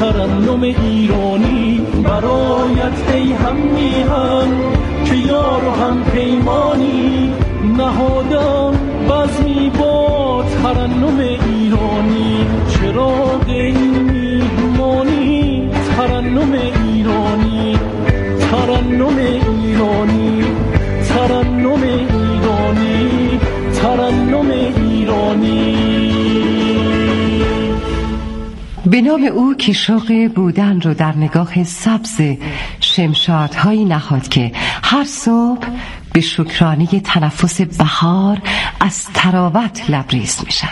ترنم ایرانی برایت ای هم میهن که یار و هم پیمانی نهادم بزمی با ترنم ایرانی چراغ این میهمانی ترنم ایرانی ترنم ایرانی ترنم ایرانی ترنم ایرانی. به نام او که شوق بودن رو در نگاه سبز شمشادهایی نهاد که هر صبح به شکرانه تنفس بهار از طراوت لبریز میشن.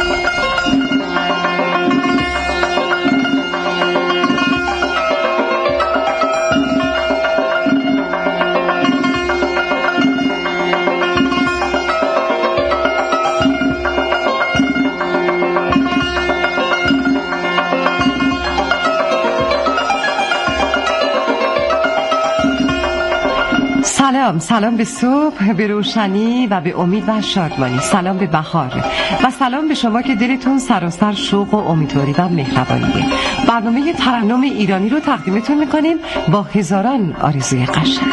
سلام به صبح، به روشنی و به امید و شادمانی. سلام به بهار و سلام به شما که دلتون سراسر شوق و امیدواری و مهربانیه. برنامه ترنم ایرانی رو تقدیمتون میکنیم با هزاران آرزوی قشنگ.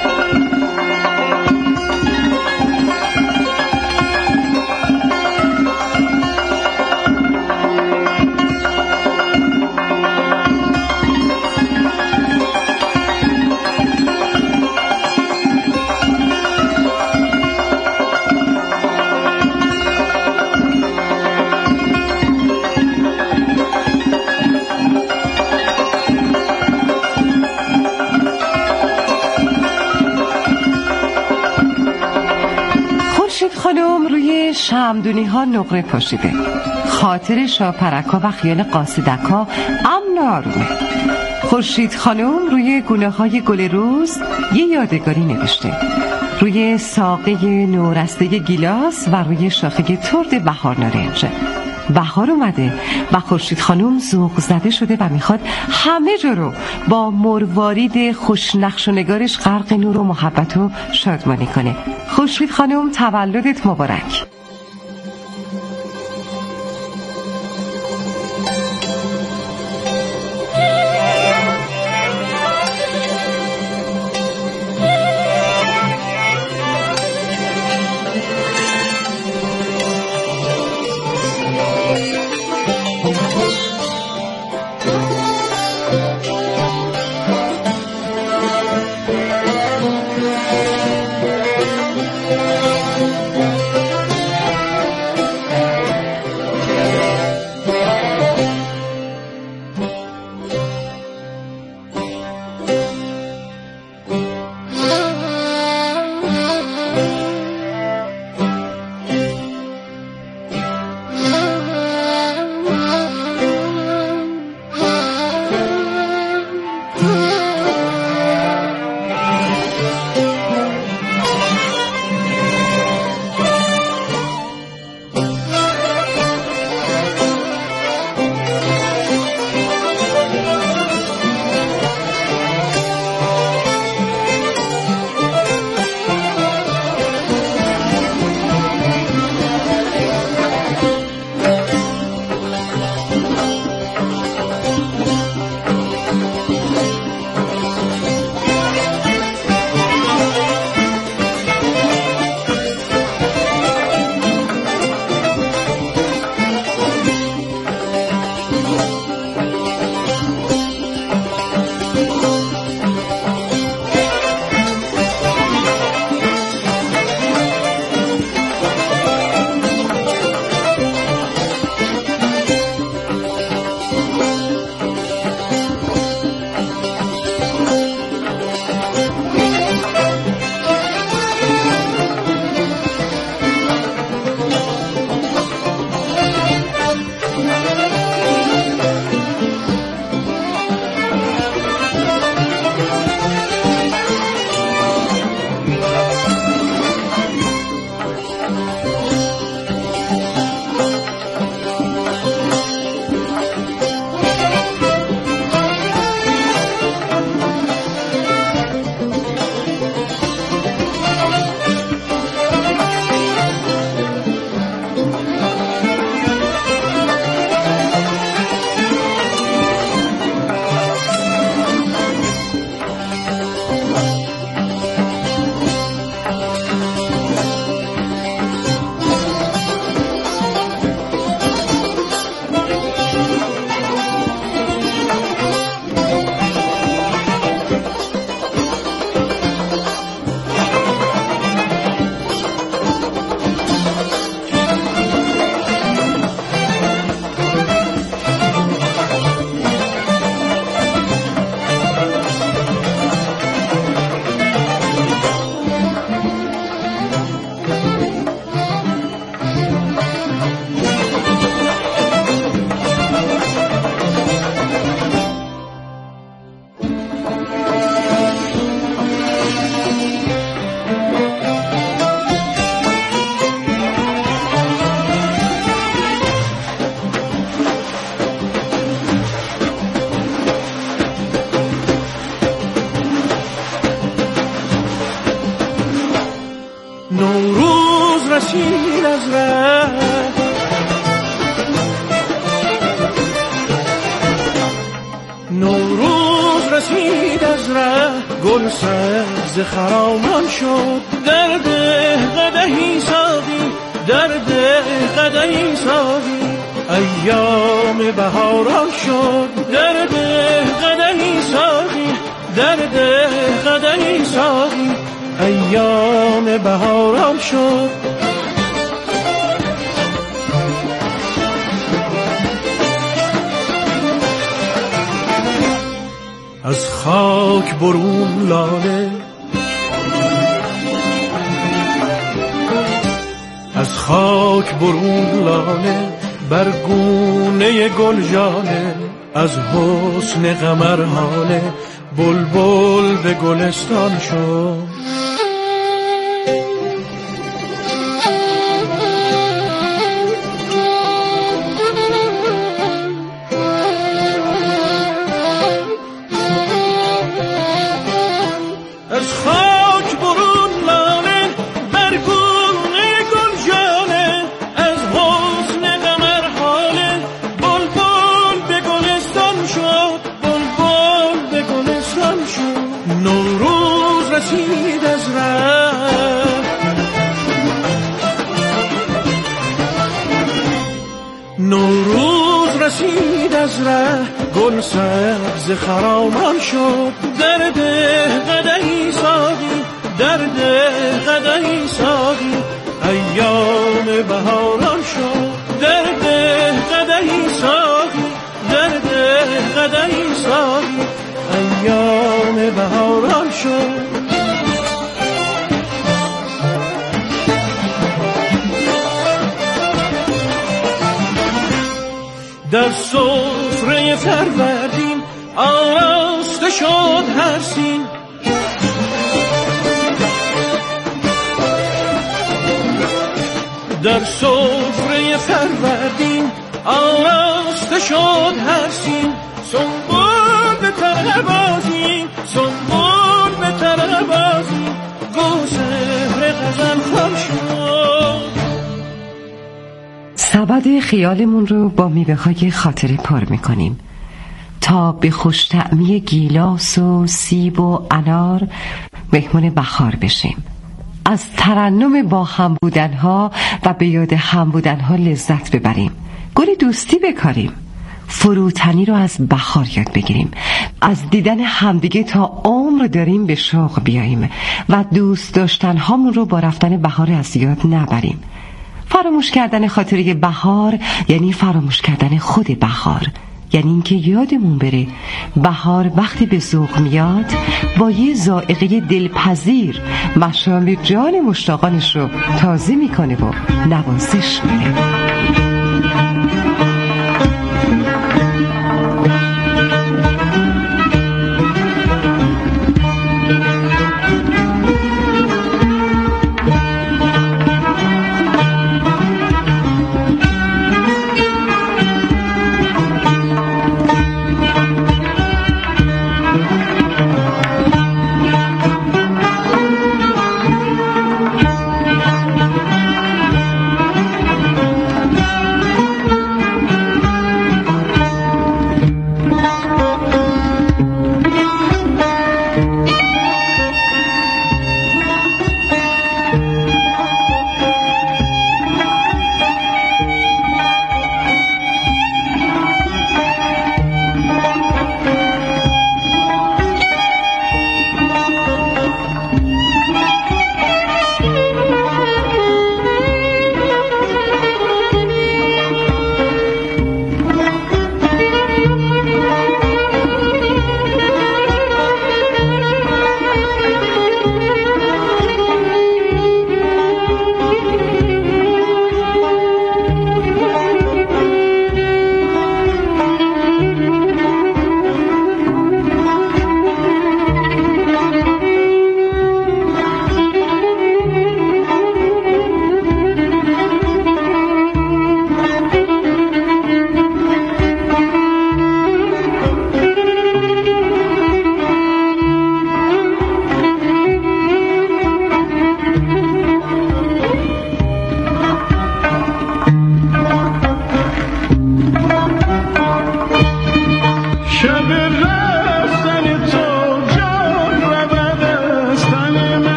خانم روی شمدونی ها نقره پاشیده، خاطر شاپرکا و خیال قاصدکا امن آرومه. خورشید خانم روی گونه های گل روز یه یادگاری نوشته، روی ساقه نورسته گیلاس و روی شاخه ترد بهار نارنج. بهار اومده و خورشید خانم ذوق زده شده و میخواد همه جا رو با مروارید خوشنقش و نگارش غرق نور و محبت و شادمانی کنه. خورشید خانم تولدت مبارک. از ره، نوروز رسید از ره، گل سبز خرامان شد. در ده قدحی ساقی، در ده قدحی ساقی، ایام بهاران شد. در ده قدحی ساقی، در ده قدحی ساقی، ایام بهاران شد. از خاک برون لاله، از خاک برون لاله، بر گونه گل ژاله. از حسن قمر هاله، بلبل به گلستان شد. از خاک برون لاله، بر گونه گل ژاله. از حسن قمر هاله، بلبل به گلستان شد. بلبل به گلستان شد. نوروز رسید از ره، نوروز رسید از ره، گل سبز خرامان شد. در ده قدحی ساقی، در ده قدحی ساقی، ایام بهاران شد. در ده قدحی ساقی، در ده قدحی ساقی، ایام بهاران شد. در سفره فروردین آراسته شد هر سین. در سفره فروردین آراسته شد هر سین. سنبول به طربازی، سنبول به طربازی، گوزهر غزل خوان شد. سبد خیالمون رو با میوه‌های خاطره پر می‌کنیم تا به خوش‌طعمی گیلاس و سیب و انار مهمون بهار بشیم. از ترنم با هم بودنها و به یاد هم بودنها لذت ببریم. گل دوستی بکاریم. فروتنی رو از بهار یاد بگیریم. از دیدن همدیگه تا عمر داریم به شوق بیاییم و دوست داشتن هامون رو با رفتن بهار از یاد نبریم. فراموش کردن خاطره بهار یعنی فراموش کردن خود بهار. یعنی اینکه یادمون بره بهار وقتی به ذوق میاد با یه ذائقه دلپذیر مشام جان مشتاقانش رو تازه میکنه و نوازش میده.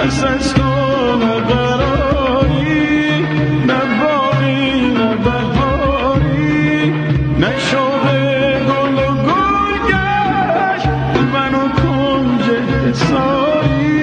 پس از تو نه قراری، نه باقی نه بهاری، نه شوق گل و گل گشت منو کنج حساری.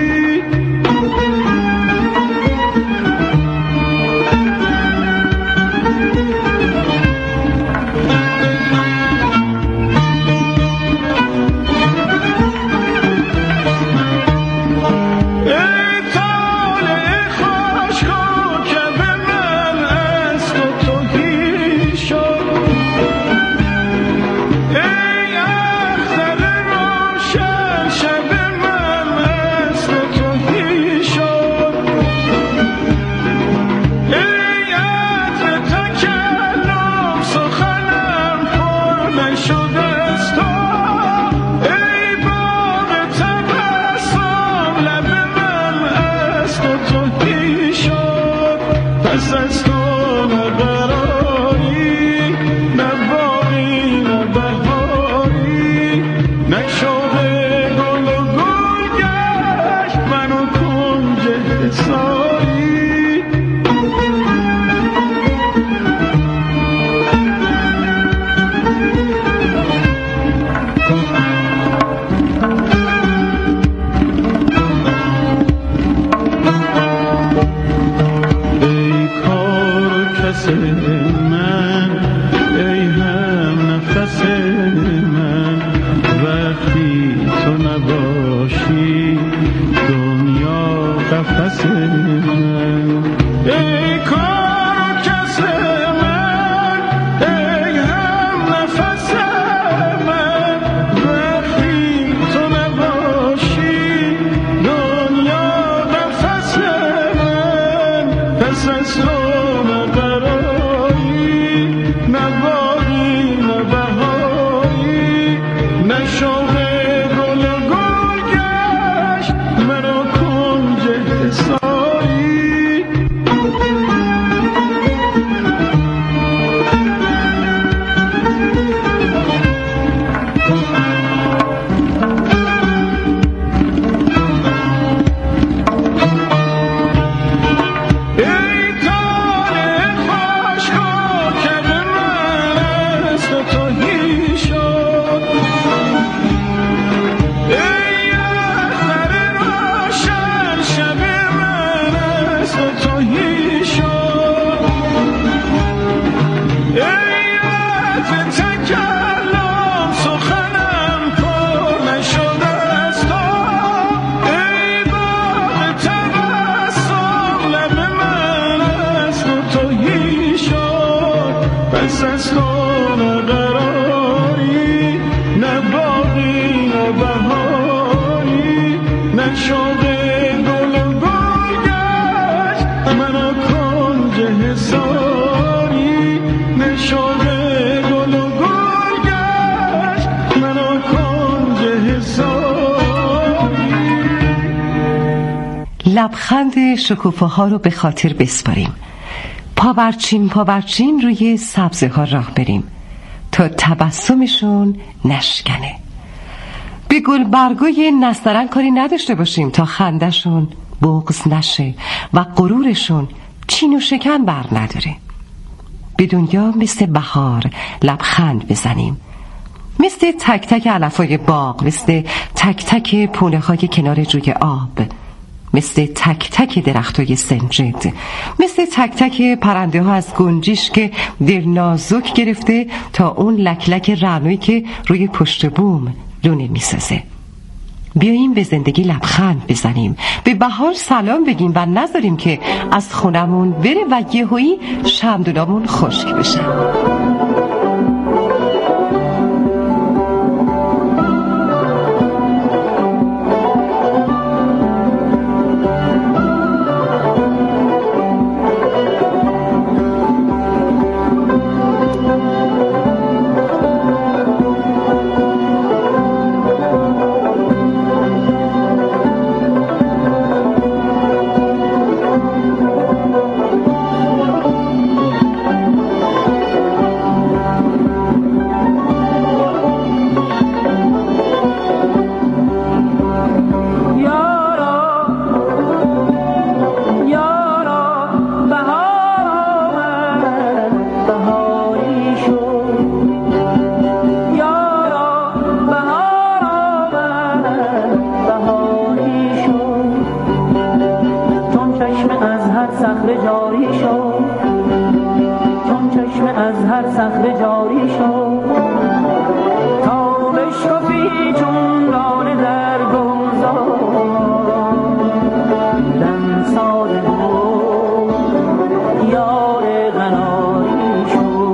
پس از تو نه قراری، نه باقی نه بهاری، نه شوق گل و گل گشت منو کنج حساری. من ای هم نفس من، وقتی تو نباشی دنیا قفس من. ای کار کس من، ای هم نفس من، وقتی تو نباشی دنیا قفس من. پس از تو پس از تو نه قراری، نه باقی نه بهاری، نه شوق گل و گل گشت منو کنج حساری. نه شوق گل و گل گشت منو کنج حساری. لبخند شکوفه‌ها رو به خاطر بسپاریم، پاورچین روی سبزه ها راه بریم تا تبسمشون نشکنه. به گل برگوی نسترن کاری نداشته باشیم تا خندشون بغض نشه و غرورشون چین و شکن بر نداره. به دنیا مثل بهار لبخند بزنیم، مثل تک تک علفای باغ، مثل تک تک پونه های کنار جوی آب، مثل تک تک درختای سنجد، مثل تک تک پرنده ها از گنجیش که دل نازک گرفته تا اون لکلک رعنوی که روی پشت بوم لونه میسازه. بیاییم به زندگی لبخند بزنیم، به بهار سلام بگیم و نذاریم که از خونمون بره و یهویی شمدونامون خشک بشن. قناری شد تا بشکفی چون لاله در گلزار دم ساده بود یار قناری شد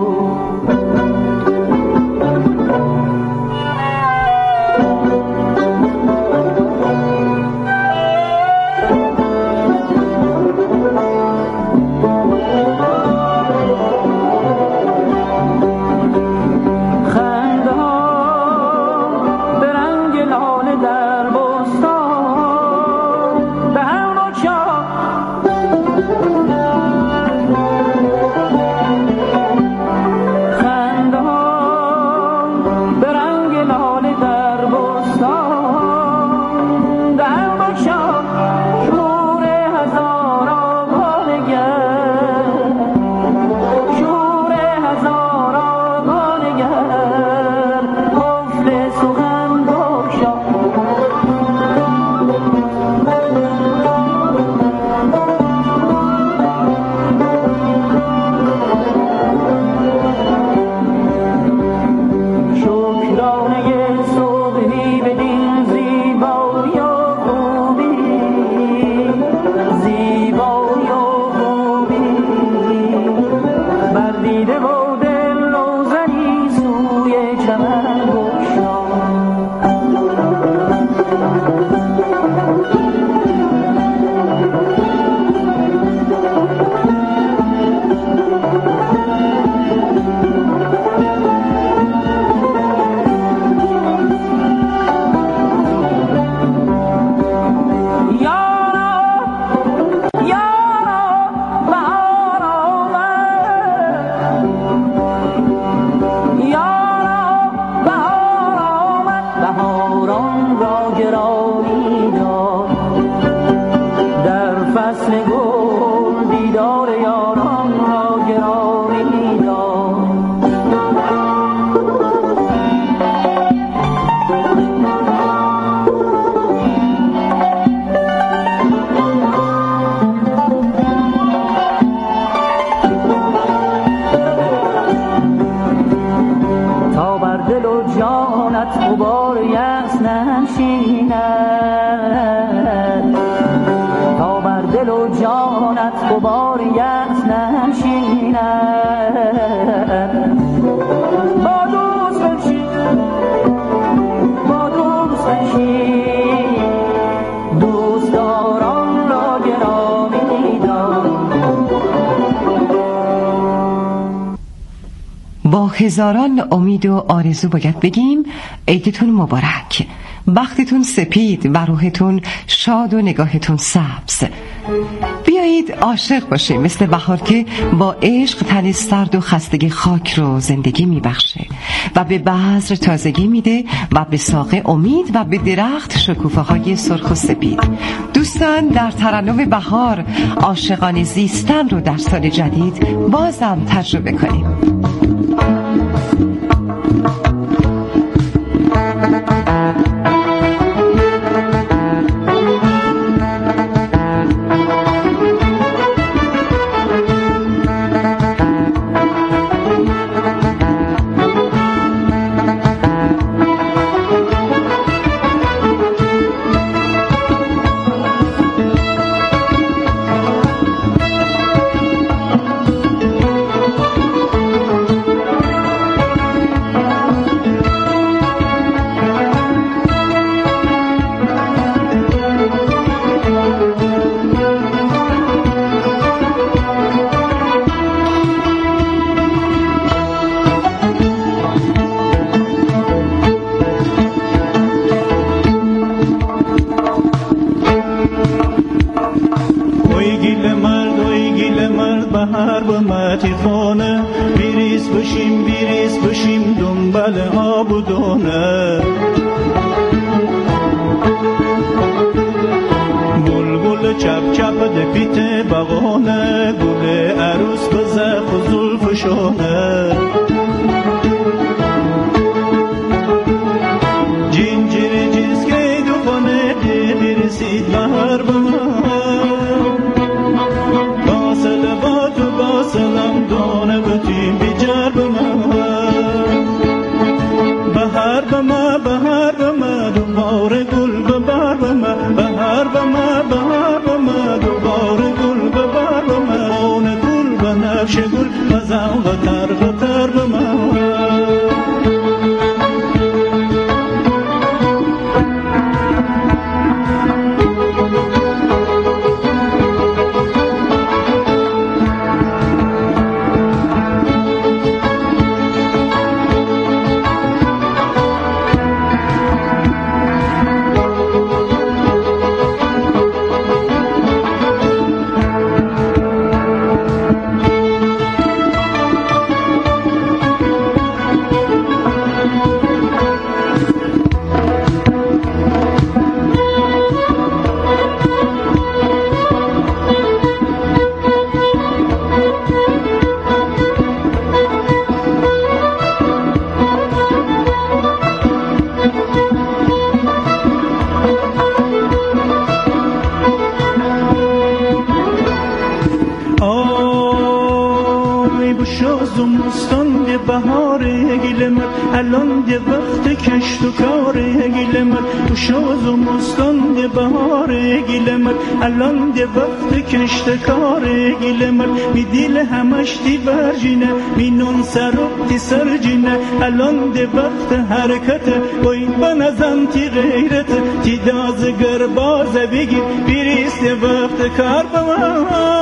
با هزاران امید و آرزو باید بگیم عیدتون مبارک، بختتون سپید و روحتون شاد و نگاهتون سبز. بیایید عاشق باشیم مثل بهار که با عشق تن سرد و خستگی خاک رو زندگی میبخشه و به بذر تازگی میده و به ساقه امید و به درخت شکوفه های سرخ و سپید. دوستان، در ترنم بهار عاشقانه زیستن رو در سال جدید بازم تجربه کنیم. بهر به متی خانه بیریز بشیم دنبال آب و دانه. بلبل چپ چپ ده پیت بغانه، گل عروس به زخ و زلف شانه. جنجیر جیز که دو خانه برسید بهر به من، سلام دانه بتیم بیجار به من. بزن غتر غتر به من. الان ده وقت کشت و کار گیل من تو شاز و مستان ده بهار گیل من الان ده وقت کشت کار گیل من می دیل همش دی برجینه می نون سرک سر جینه الان ده وقت حرکت وای بنظم تی غیرت تی دازگر باز بگیر بیریست وقت کار بمان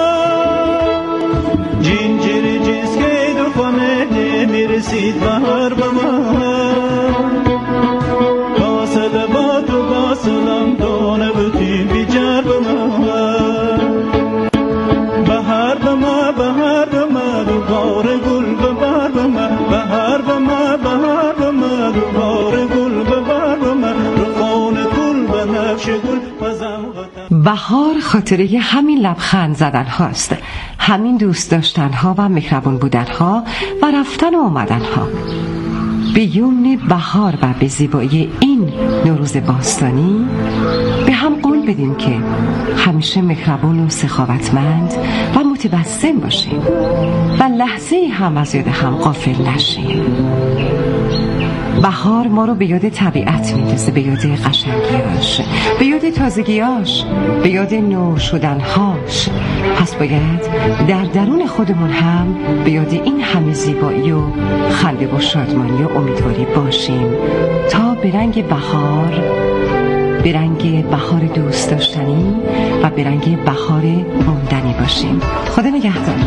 جین جیری جیز که دو خانه میرسید بهار به من قاصد با تو قاصدم دانه بتیم بیجر به من بهار به من بهار به من دوباره گل ببر به من بهار به من بهار به من دوباره گل ببر به من رو خانه گل به نفش گل بهار خاطره همین لبخند زدن هاست، همین دوست داشتن ها و مهربون بودن ها و رفتن و آمدن ها. به یمن بهار و به زیبایی این نوروز باستانی به هم قول بدیم که همیشه مهربون و سخاوتمند و متبسم باشیم و لحظه هم از یاد هم غافل نشیم. بهار ما رو به یاد طبیعت میندازه، به یاد قشنگیاش، به یاد تازگیاش، به یاد نو شدنهاش. پس باید در درون خودمون هم به یاد این همه زیبایی و خنده و شادمانی و امیدواری باشیم تا به رنگ بهار، به رنگ بهار دوست داشتنی و به رنگ بهار موندنی باشیم. خدا نگهدار.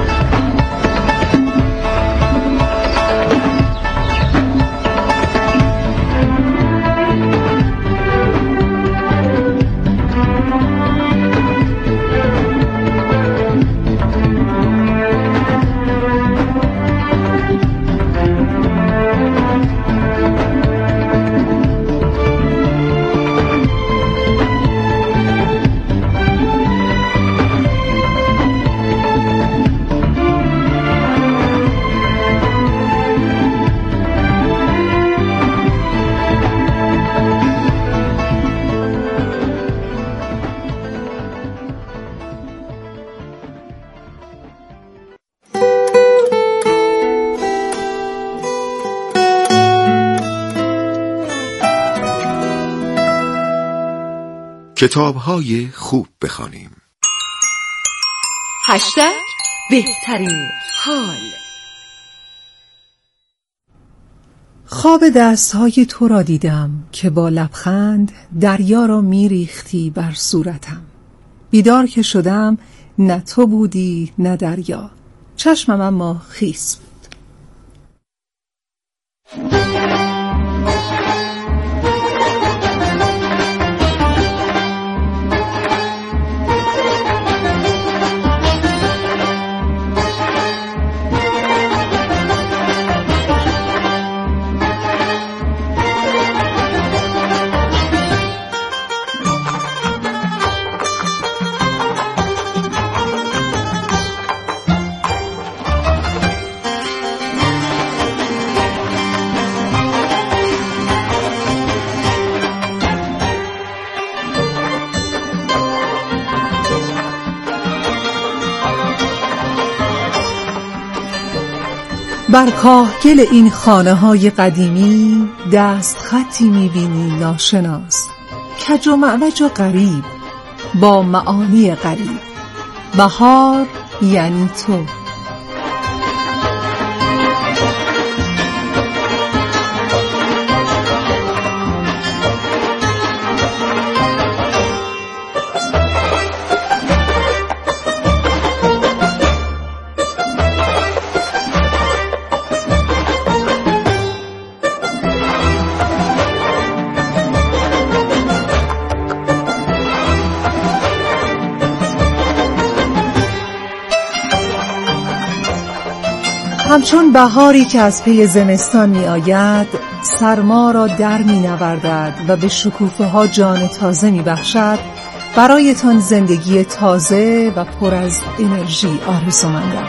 کتاب‌های خوب بخوانیم. بهترین حال. خواب دستهای تو را دیدم که با لبخند دریا را میریختی بر صورتم. بیدار که شدم نه تو بودی نه دریا، چشمم اما خیس بود. بر کاهگل این خانه‌های قدیمی دست خطی می‌بینی ناشناس، کج و معوج و غریب با معانی غریب. بهار یعنی تو. همچون بهاری که از پی زمستان می آید، سرما را در می نوردد و به شکوفه ها جان تازه می بخشد. برایتان زندگی تازه و پر از انرژی آرزومندم.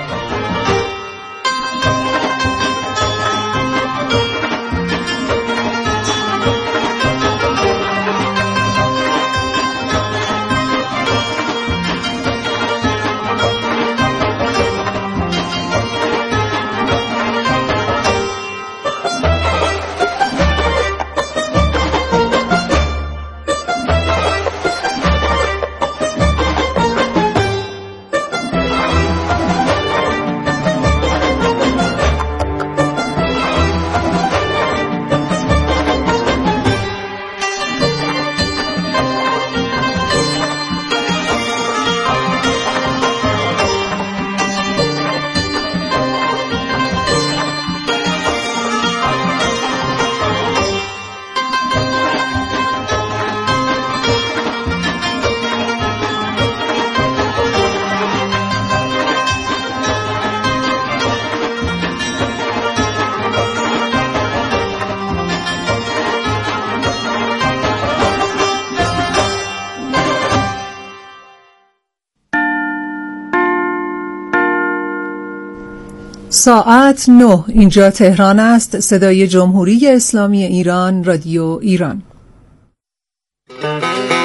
ساعت 9. اینجا تهران است. صدای جمهوری اسلامی ایران، رادیو ایران.